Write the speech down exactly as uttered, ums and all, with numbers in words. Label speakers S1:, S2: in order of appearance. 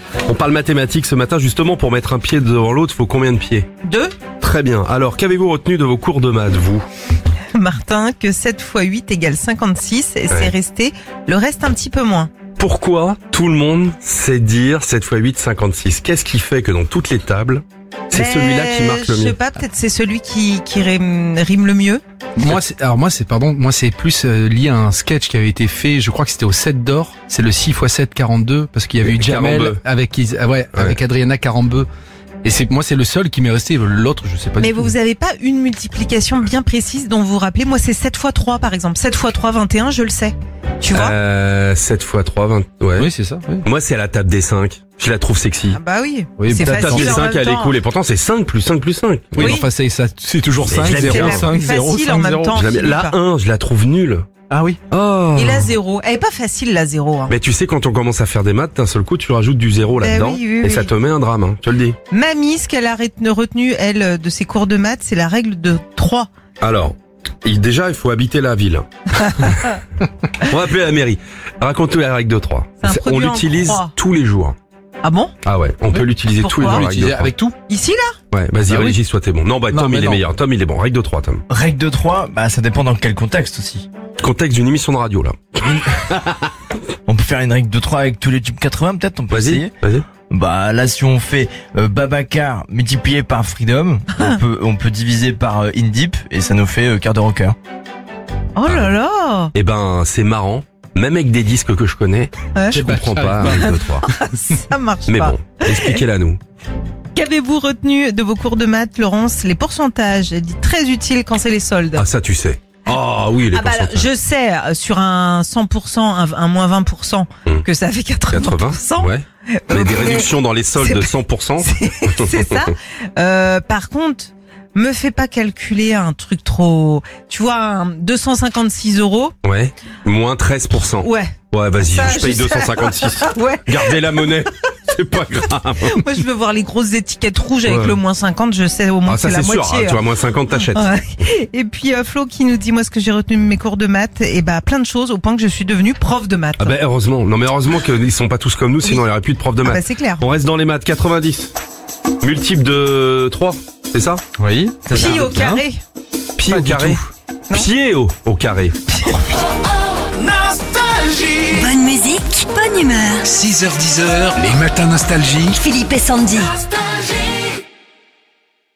S1: On parle mathématiques ce matin, justement, pour mettre un pied devant l'autre, faut combien de pieds?
S2: Deux.
S1: Très bien. Alors, qu'avez-vous retenu de vos cours de maths, vous?
S2: Martin, que sept fois huit égale cinquante-six, et
S1: Ouais.
S2: c'est resté le reste un petit peu moins.
S1: Pourquoi tout le monde sait dire sept fois huit, cinquante-six? Qu'est-ce qui fait que dans toutes les tables, c'est
S2: Mais
S1: celui-là qui marque le
S2: Je sais
S1: mieux?
S2: pas, peut-être c'est celui qui, qui rime, rime le mieux.
S3: Moi, c'est, alors moi, c'est, pardon, moi, c'est plus euh, lié à un sketch qui avait été fait, je crois que c'était au sept d'or, c'est le six fois sept, quarante-deux, parce qu'il y avait eu Jamel
S1: Carambeu.
S3: avec, Is- ah ouais,
S1: Ouais.
S3: avec Adriana Carambeu. Et c'est, moi, c'est le seul qui m'est resté, l'autre, je sais pas
S2: Mais
S3: du tout.
S2: vous avez pas une multiplication bien précise dont vous vous rappelez? Moi, c'est sept fois trois, par exemple. sept fois trois, vingt et un, je le sais. Tu vois?
S1: Euh, sept fois trois, vingt, ouais.
S3: Oui, c'est ça, oui.
S1: Moi, c'est à la table des cinq. Je la trouve sexy.
S2: Ah bah oui.
S3: Oui,
S2: c'est
S3: la
S1: La table
S2: facile
S1: des
S2: en
S1: cinq,
S2: même
S1: elle est
S2: temps.
S1: cool. Et pourtant, c'est cinq plus cinq plus cinq.
S3: Oui,
S2: Oui.
S3: mais enfin, c'est, ça, c'est toujours
S1: Mais
S3: cinq,
S1: je l'aime
S3: zéro,
S1: bien.
S3: cinq, zéro,
S2: Facile
S3: cinq,
S2: en même
S3: zéro.
S2: temps.
S1: Je la, mets- la
S2: Philippe.
S1: un, je la trouve nulle.
S3: Ah oui.
S1: Oh.
S2: Et la zéro. Elle est pas facile, la zéro. Hein.
S1: Mais tu sais, quand on commence à faire des maths, d'un seul coup, tu rajoutes du zéro
S2: Eh
S1: là-dedans.
S2: oui, oui,
S1: et
S2: oui.
S1: ça te met un drame, hein, je te le dis.
S2: Mamie, ce qu'elle a retenu- retenu, elle, de ses cours de maths, c'est la règle de trois.
S1: Alors, il- déjà, il faut habiter la ville. On va appeler la mairie. Raconte-nous la règle de trois.
S2: C'est un
S1: C'est- On
S2: produit en
S1: l'utilise
S2: croix.
S1: tous les jours.
S2: Ah bon?
S1: Ah ouais, on peut l'utiliser tous les
S2: Pourquoi
S1: jours.
S3: On
S1: la règle de
S3: l'utilisait
S1: trois.
S3: avec tout.
S2: Ici, là?
S1: Ouais, vas-y,
S3: Ah oui.
S1: Régis, toi t'es bon. Non, bah
S3: Non,
S1: Tom,
S3: mais
S1: il est
S3: non.
S1: meilleur. Tom, il est bon. Règle de trois, Tom.
S4: Règle de trois, bah ça dépend dans quel contexte aussi.
S1: Contexte d'une émission de radio, là.
S4: On peut faire une règle de trois avec tous les tubes quatre-vingts peut-être, on peut
S1: Vas-y,
S4: essayer.
S1: vas-y.
S4: Bah là si on fait euh, Babacar multiplié par Freedom, on peut on peut diviser par euh, Indip et ça nous fait euh, quart de rocker.
S2: Oh là là!
S1: Eh ben, c'est marrant. Même avec des disques que je connais,
S2: Ouais,
S1: je
S3: bah,
S1: comprends
S3: j'arrive
S1: pas
S3: pas.
S1: règle de trois.
S2: ça marche
S1: Mais
S2: pas.
S1: bon, expliquez-la nous.
S2: Qu'avez-vous retenu de vos cours de maths, Laurence? Les pourcentages. Elle dit très utile quand c'est les soldes.
S1: Ah, ça tu sais. Ah oui, les
S2: Ah bah là,
S1: pourcentages.
S2: je sais euh, sur un cent pour cent, un, un moins vingt pour cent
S1: Hum.
S2: que ça fait quatre-vingts pour cent.
S1: Ouais. On a des
S2: Euh,
S1: réductions dans les soldes
S2: c'est
S1: de
S2: pas-
S1: cent pour cent.
S2: C'est ça. Euh, par contre, me fais pas calculer un truc trop. Tu vois, un deux cent cinquante-six euros.
S1: Ouais. Moins treize pour cent.
S2: Ouais.
S1: Ouais, vas-y,
S2: Ça,
S1: je paye
S2: je sais.
S1: deux cent cinquante-six.
S2: Ouais.
S1: Gardez la monnaie. C'est pas grave.
S2: Moi, je veux voir les grosses étiquettes rouges avec
S1: Ouais.
S2: le moins cinquante. Je sais au moins
S1: Ah,
S2: que
S1: ça
S2: c'est la
S1: c'est sûr.
S2: moitié.
S1: Ah, tu vois, moins cinquante, t'achètes.
S2: Ouais. Et puis euh, Flo qui nous dit moi ce que j'ai retenu de mes cours de maths, et bah plein de choses au point que je suis devenue prof de maths.
S1: Ah ben heureusement. Non mais heureusement qu'ils sont pas tous comme nous, sinon il y aurait plus de profs de
S2: Ah
S1: maths.
S2: bah, c'est clair.
S1: On reste dans les maths. quatre-vingt-dix. Multiple de trois. C'est ça?
S3: Oui. ça,
S2: Pi
S3: c'est
S2: au
S3: bien.
S2: carré.
S1: Pied
S3: Pas
S1: au
S3: du
S1: carré.
S2: Non.
S1: Pied au, au carré.
S5: Bonne musique, bonne humeur.
S6: six heures dix, les matins nostalgie.
S5: Philippe et Sandy.